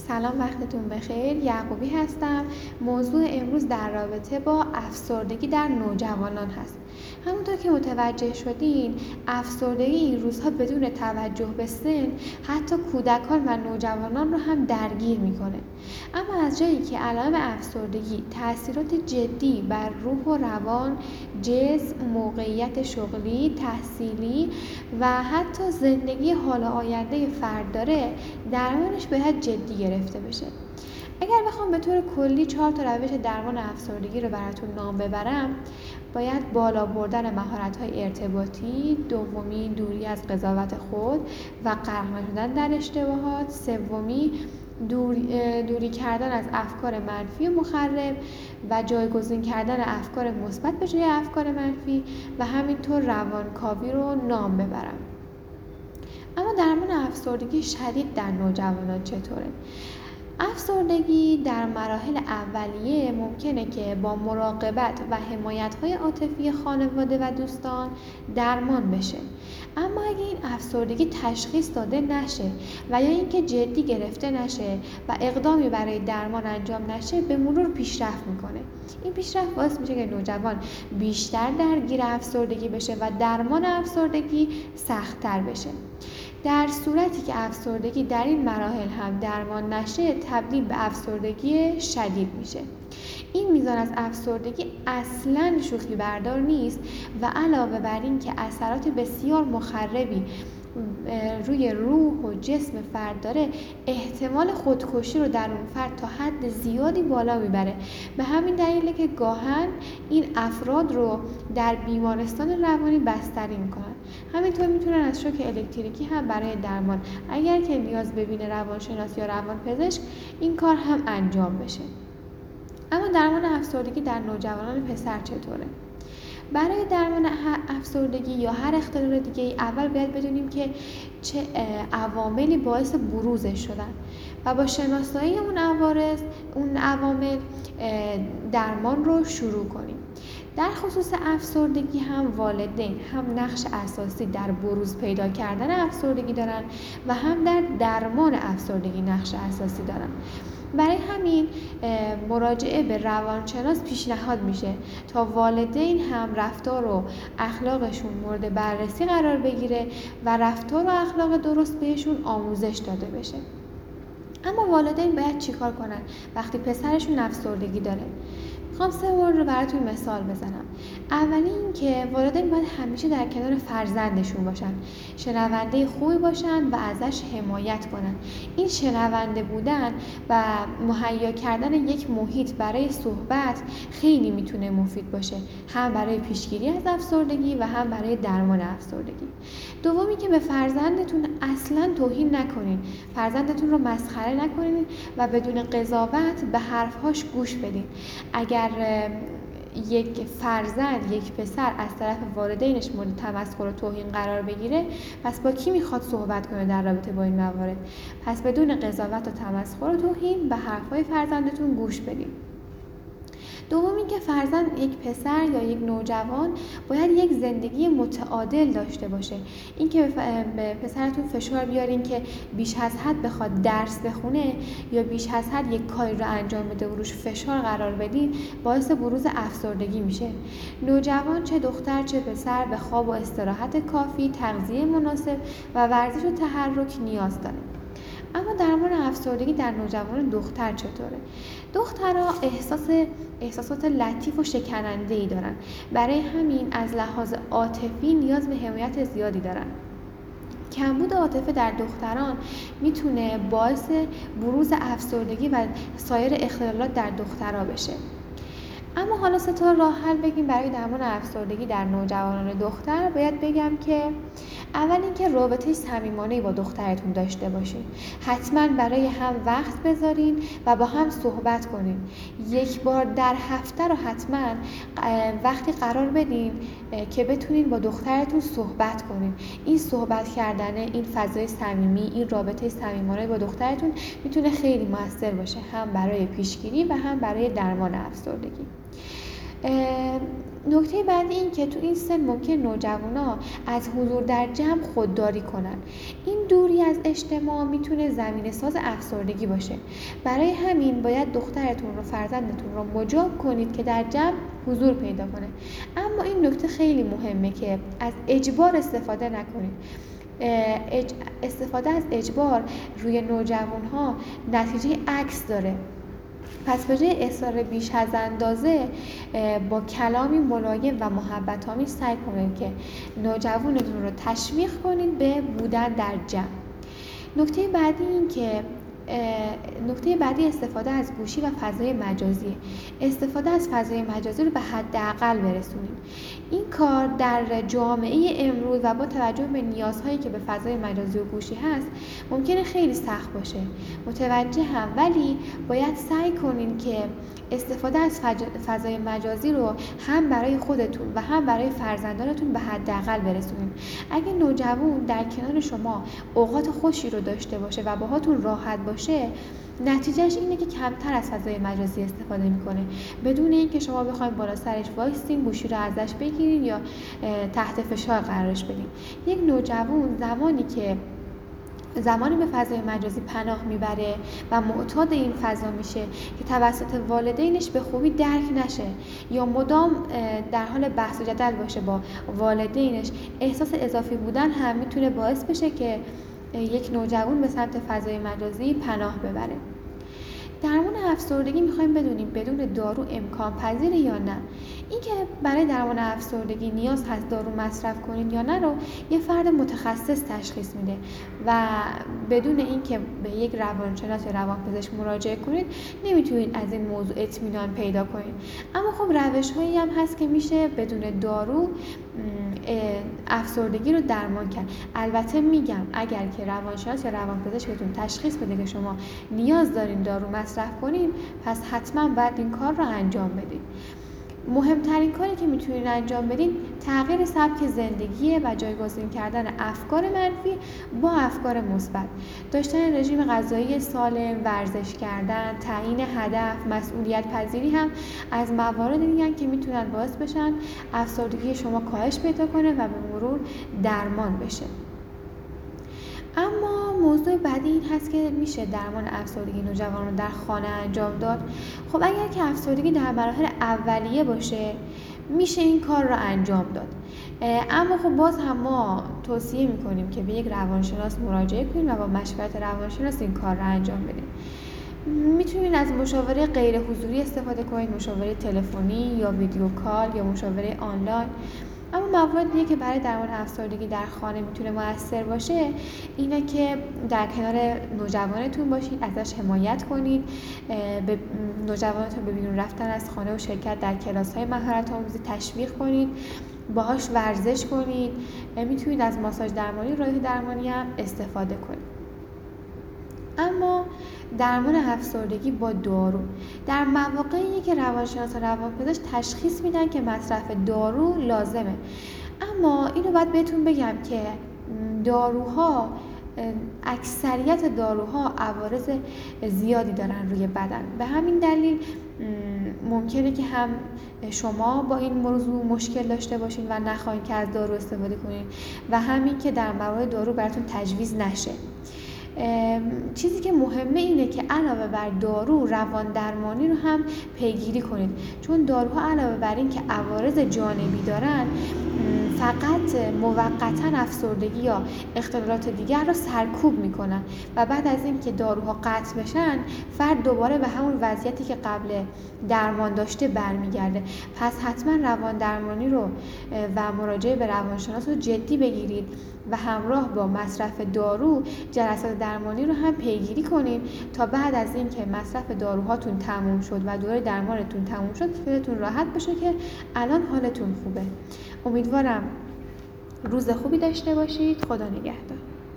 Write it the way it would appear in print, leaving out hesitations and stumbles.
سلام، وقتتون بخیر. یعقوبی هستم. موضوع امروز در رابطه با افسردگی در نوجوانان هست. همونطور که متوجه شدین، افسردگی این روزها بدون توجه به سن حتی کودکان و نوجوانان رو هم درگیر میکنه. اما از جایی که علائم افسردگی تأثیرات جدی بر روح و روان، جسم، موقعیت شغلی، تحصیلی و حتی زندگی حال آینده فرد داره، درمانش باید جدی گرفته بشه. اگر بخوام به طور کلی 4 روش درمان افسردگی رو براتون نام ببرم، باید بالا بردن مهارت‌های ارتباطی، دومی دوری از قضاوت خود و غرق نشدن در اشتباهات، سومی دوری کردن از افکار منفی و مخرب و جایگزین کردن افکار مثبت به جای افکار منفی و همینطور روانکاوی رو نام ببرم. اما درمان افسردگی شدید در نوجوانان چطوره؟ افسردگی در مراحل اولیه ممکنه که با مراقبت و حمایت‌های عاطفی خانواده و دوستان درمان بشه. اما اگه این افسردگی تشخیص داده نشه و یا اینکه جدی گرفته نشه و اقدامی برای درمان انجام نشه، به مرور پیشرفت میکنه. این پیشرفت باعث میشه که نوجوان بیشتر درگیر افسردگی بشه و درمان افسردگی سخت‌تر بشه. در صورتی که افسردگی در این مراحل هم درمان نشه، تبدیل به افسردگی شدید میشه. این میزان از افسردگی اصلاً شوخی بردار نیست و علاوه بر این که اثرات بسیار مخربی روی روح و جسم فرد داره، احتمال خودکشی رو در اون فرد تا حد زیادی بالا میبره. به همین دلیله که گاهن این افراد رو در بیمارستان روانی بستری میکنن. همینطور میتونن از شوک الکتریکی هم برای درمان، اگر که نیاز ببینه روانشناس یا روانپزشک، این کار هم انجام بشه. اما درمان افسردگی در نوجوانان پسر چطوره؟ برای درمان افسردگی یا هر اختلال دیگه اول باید بدونیم که چه عواملی باعث بروزش شدن و با شناسایی اون عوامل درمان رو شروع کنیم. در خصوص افسردگی هم والدین هم نقش اساسی در بروز پیدا کردن افسردگی دارن و هم در درمان افسردگی نقش اساسی دارن. برای همین مراجعه به روانشناس پیشنهاد میشه تا والدین هم رفتار و اخلاقشون مورد بررسی قرار بگیره و رفتار و اخلاق درست بهشون آموزش داده بشه. اما والدین باید چیکار کنن وقتی پسرشون افسردگی داره؟ میخوام 3 مورد رو براتون مثال بزنم. اولی این که والدین باید همیشه در کنار فرزندشون باشن، شنونده خوبی باشن و ازش حمایت کنن. این شنونده بودن و مهیا کردن یک محیط برای صحبت خیلی میتونه مفید باشه، هم برای پیشگیری از افسردگی و هم برای درمان افسردگی. دومی که به فرزندتون اصلاً توهین نکنین، فرزندتون رو مسخره نکنین و بدون قضاوت به حرفهاش گوش بدین. اگر یک فرزند، یک پسر از طرف والدینش مورد تمسخر و توهین قرار بگیره، پس با کی میخواد صحبت کنه در رابطه با این موارد؟ پس بدون قضاوت و تمسخر و توهین به حرفهای فرزندتون گوش بدین. دومی که فرزند، یک پسر یا یک نوجوان، باید یک زندگی متعادل داشته باشه. این که به پسرتون فشار بیارین که بیش از حد بخواد درس بخونه یا بیش از حد یک کاری رو انجام بده و روش فشار قرار بدین، باعث بروز افسردگی میشه. نوجوان چه دختر چه پسر به خواب و استراحت کافی، تغذیه مناسب و ورزش و تحرک نیاز داره. اما درمان افسردگی در نوجوانان دختر چطوره؟ دخترها احساسات لطیف و شکننده‌ای دارن. برای همین از لحاظ عاطفی نیاز به حمایت زیادی دارن. کمبود عاطفه در دختران میتونه باعث بروز افسردگی و سایر اختلالات در دخترها بشه. اما حالا 3 راه حل بگیم برای درمان افسردگی در نوجوانان دختر. باید بگم که اول اینکه رابطه صمیمانه‌ای با دخترتون داشته باشین. حتما برای هم وقت بذارین و با هم صحبت کنین. 1 بار در هفته رو حتما وقتی قرار بدین که بتونین با دخترتون صحبت کنین. این صحبت کردن، این فضای صمیمی، این رابطه صمیمانه با دخترتون میتونه خیلی موثر باشه، هم برای پیشگیری و هم برای درمان افسردگی. نکته بعدی این که تو این سن ممکن نوجوانا از حضور در جمع خودداری کنن. این دوری از اجتماع میتونه زمینه ساز افسردگی باشه. برای همین باید دخترتون رو، فرزندتون رو مجاب کنید که در جمع حضور پیدا کنه. اما این نکته خیلی مهمه که از اجبار استفاده نکنید. استفاده از اجبار روی نوجوان‌ها نتیجه عکس داره. پس به جای اصرار بیش از اندازه با کلامی ملایم و محبت‌آمیز سعی کنید که نوجوانتون رو تشویق کنید به بودن در جمع. نکته بعدی استفاده از گوشی و فضای مجازی. استفاده از فضای مجازی رو به حداقل برسونید. این کار در جامعه امروز و با توجه به نیازهایی که به فضای مجازی و گوشی هست ممکنه خیلی سخت باشه. متوجه هم، ولی باید سعی کنین که استفاده از فضای مجازی رو هم برای خودتون و هم برای فرزندانتون به حداقل برسونید. اگه نوجوان در کنار شما اوقات خوشی رو داشته باشه و باهاتون راحت باشه، نتیجهش اینه که کمتر از فضای مجازی استفاده میکنه، بدون اینکه شما بخواید بالا سرش وایستین، گوشی رو ازش بگیرین یا تحت فشار قرارش بدین. یک نوجوان زمانی به فضای مجازی پناه میبره و معتاد این فضا میشه که توسط والدینش به خوبی درک نشه یا مدام در حال بحث و جدل باشه با والدینش. احساس اضافی بودن هم میتونه باعث بشه که یک نوجوان به سمت فضای مجازی پناه ببره. درمان افسردگی میخوایم بدونیم بدون دارو امکان پذیره یا نه. اینکه برای درمان افسردگی نیاز هست دارو مصرف کنید یا نه رو یه فرد متخصص تشخیص میده و بدون اینکه به یک روانشناس یا روانپزشک مراجعه کنید نمیتونید از این موضوع اطمینان پیدا کنید. اما خب روش‌هایی هم هست که میشه بدون دارو افسردگی رو درمان کرد. البته میگم اگر که روانشناس یا روانپزشک بهتون تشخیص بده که شما نیاز دارین دارو مصرف کنین، پس حتما باید این کار رو انجام بدید. مهمترین کاری که میتونین انجام بدین تغییر سبک زندگیه و جایگزین کردن افکار منفی با افکار مثبت. داشتن رژیم غذایی سالم، ورزش کردن، تعیین هدف، مسئولیت پذیری هم از مواردی هستند که میتونن باعث بشن افسردگی شما کاهش پیدا کنه و به مرور درمان بشه. اما موضوع بعدی این هست که میشه درمان افسردگی نوجوانان رو در خانه انجام داد. خب اگر که افسردگی در مراحل اولیه باشه میشه این کار رو انجام داد. اما خب باز هم ما توصیه میکنیم که به یک روانشناس مراجعه کنید و با مشورت روانشناس این کار رو انجام بدید. میتونید از مشاوره غیر حضوری استفاده کنید، مشاوره تلفنی یا ویدیو کال یا مشاوره آنلاین. اما مواردی که برای درمان افسردگی در خانه میتونه مؤثر باشه اینه که در کنار نوجوانتون باشید، ازش حمایت کنید، به نوجوانتون به بیرون رفتن از خانه و شرکت در کلاس‌های مهارت آموزی تشویق کنید، باهاش ورزش کنید. میتونید از ماساژ درمانی، راه درمانی هم استفاده کنید. اما درمان افسردگی با دارو در مواقعی که روانشناس و روانپزشک تشخیص میدن که مصرف دارو لازمه. اما اینو باید بهتون بگم که اکثریت داروها عوارض زیادی دارن روی بدن. به همین دلیل ممکنه که هم شما با این موضوع مشکل داشته باشین و نخواین که از دارو استفاده کنین و همین که در موارد دارو براتون تجویز نشه. چیزی که مهمه اینه که علاوه بر دارو روان درمانی رو هم پیگیری کنید، چون داروها علاوه بر این که عوارض جانبی دارن فقط موقتا افسردگی یا اختلالات دیگر رو سرکوب میکنن و بعد از این که داروها قطع بشن فرد دوباره به همون وضعیتی که قبل درمان داشته برمیگرده. پس حتما روان درمانی رو و مراجعه به روانشناس رو جدی بگیرید و همراه با مصرف دارو جلسات درمانی رو هم پیگیری کنید تا بعد از این که مصرف داروهاتون تموم شد و دوره درمانتون تموم شد خیالتون راحت بشه که الان حالتون خوبه. امیدوارم روز خوبی داشته باشید. خدا نگهدار.